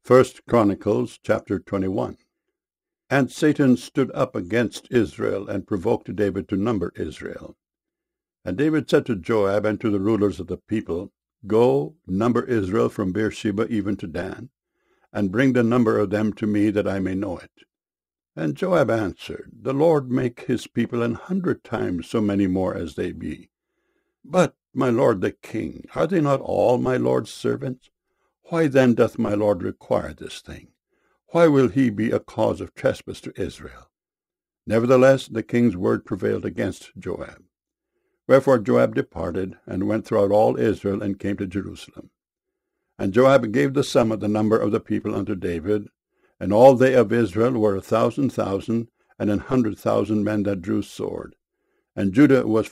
First Chronicles chapter 21. And Satan stood up against Israel, and provoked David to number Israel. And David said to Joab and to the rulers of the people, Go, number Israel from Beersheba even to Dan, and bring the number of them to me, that I may know it. And Joab answered, The Lord make his people 100 times so many more as they be. But, my lord the king, are they not all my lord's servants? Why then doth my lord require this thing? Why will he be a cause of trespass to Israel? Nevertheless the king's word prevailed against Joab. Wherefore Joab departed, and went throughout all Israel, and came to Jerusalem. And Joab gave the sum of the number of the people unto David, and all they of Israel were 1,000,000, and 100,000 men that drew sword. And Judah was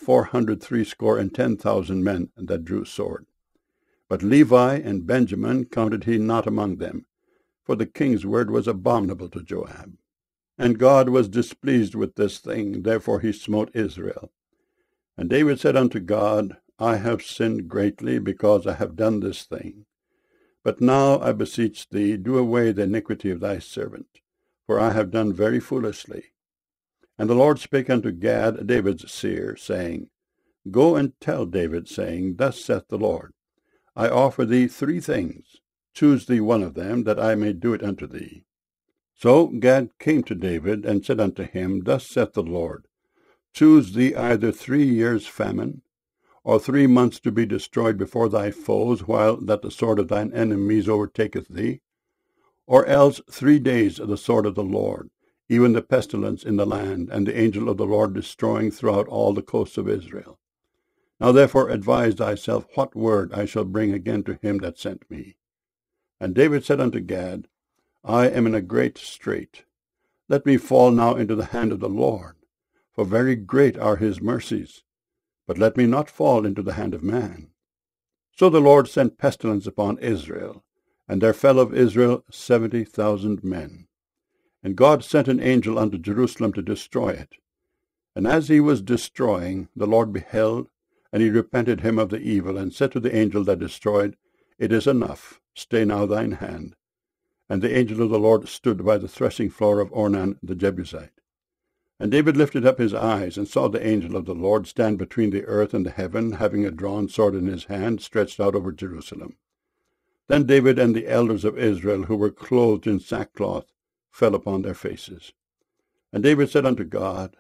460,010 men that drew sword. But Levi and Benjamin counted he not among them, for the king's word was abominable to Joab. And God was displeased with this thing, therefore he smote Israel. And David said unto God, I have sinned greatly, because I have done this thing. But now I beseech thee, do away the iniquity of thy servant, for I have done very foolishly. And the Lord spake unto Gad, David's seer, saying, Go and tell David, saying, Thus saith the Lord, I offer thee 3 things. Choose thee one of them, that I may do it unto thee. So Gad came to David, and said unto him, Thus saith the Lord, Choose thee either 3 years' famine, or 3 months to be destroyed before thy foes, while that the sword of thine enemies overtaketh thee, or else 3 days of the sword of the Lord, even the pestilence in the land, and the angel of the Lord destroying throughout all the coasts of Israel. Now therefore advise thyself what word I shall bring again to him that sent me. And David said unto Gad, I am in a great strait. Let me fall now into the hand of the Lord, for very great are his mercies. But let me not fall into the hand of man. So the Lord sent pestilence upon Israel, and there fell of Israel 70,000 men. And God sent an angel unto Jerusalem to destroy it. And as he was destroying, the Lord beheld, and he repented him of the evil, and said to the angel that destroyed, It is enough, stay now thine hand. And the angel of the Lord stood by the threshing floor of Ornan the Jebusite. And David lifted up his eyes, and saw the angel of the Lord stand between the earth and the heaven, having a drawn sword in his hand, stretched out over Jerusalem. Then David and the elders of Israel, who were clothed in sackcloth, fell upon their faces. And David said unto God,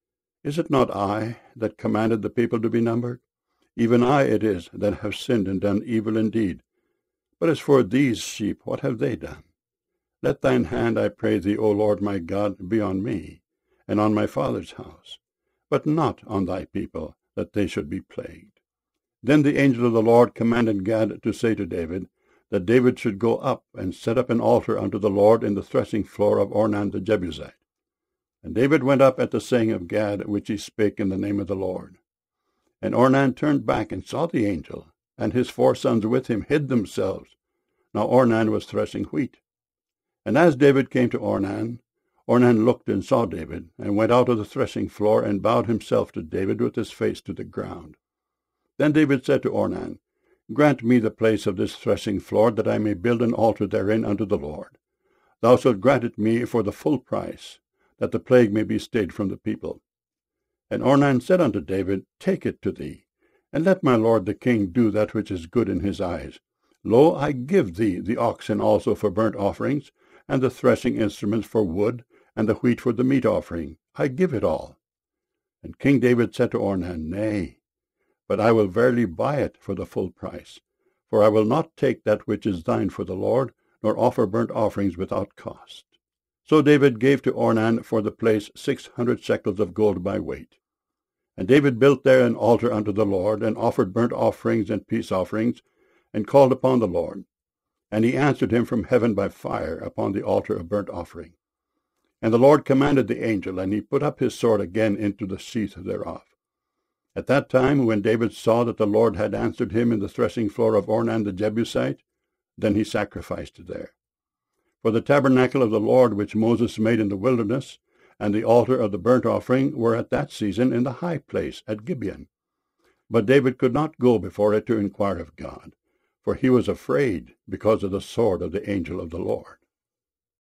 Is it not I that commanded the people to be numbered? Even I it is that have sinned and done evil indeed. But as for these sheep, what have they done? Let thine hand, I pray thee, O Lord my God, be on me, and on my father's house, but not on thy people, that they should be plagued. Then the angel of the Lord commanded Gad to say to David, that David should go up and set up an altar unto the Lord in the threshing floor of Ornan the Jebusite. And David went up at the saying of Gad, which he spake in the name of the Lord. And Ornan turned back and saw the angel, and his 4 sons with him hid themselves. Now Ornan was threshing wheat. And as David came to Ornan, Ornan looked and saw David, and went out of the threshing floor, and bowed himself to David with his face to the ground. Then David said to Ornan, Grant me the place of this threshing floor, that I may build an altar therein unto the Lord. Thou shalt grant it me for the full price, that the plague may be stayed from the people. And Ornan said unto David, Take it to thee, and let my lord the king do that which is good in his eyes. Lo, I give thee the oxen also for burnt offerings, and the threshing instruments for wood, and the wheat for the meat offering. I give it all. And King David said to Ornan, Nay, but I will verily buy it for the full price, for I will not take that which is thine for the Lord, nor offer burnt offerings without cost. So David gave to Ornan for the place 600 shekels of gold by weight. And David built there an altar unto the Lord, and offered burnt offerings and peace offerings, and called upon the Lord. And he answered him from heaven by fire upon the altar of burnt offering. And the Lord commanded the angel, and he put up his sword again into the sheath thereof. At that time, when David saw that the Lord had answered him in the threshing floor of Ornan the Jebusite, then he sacrificed there. For the tabernacle of the Lord which Moses made in the wilderness, and the altar of the burnt offering, were at that season in the high place at Gibeon. But David could not go before it to inquire of God, for he was afraid because of the sword of the angel of the Lord.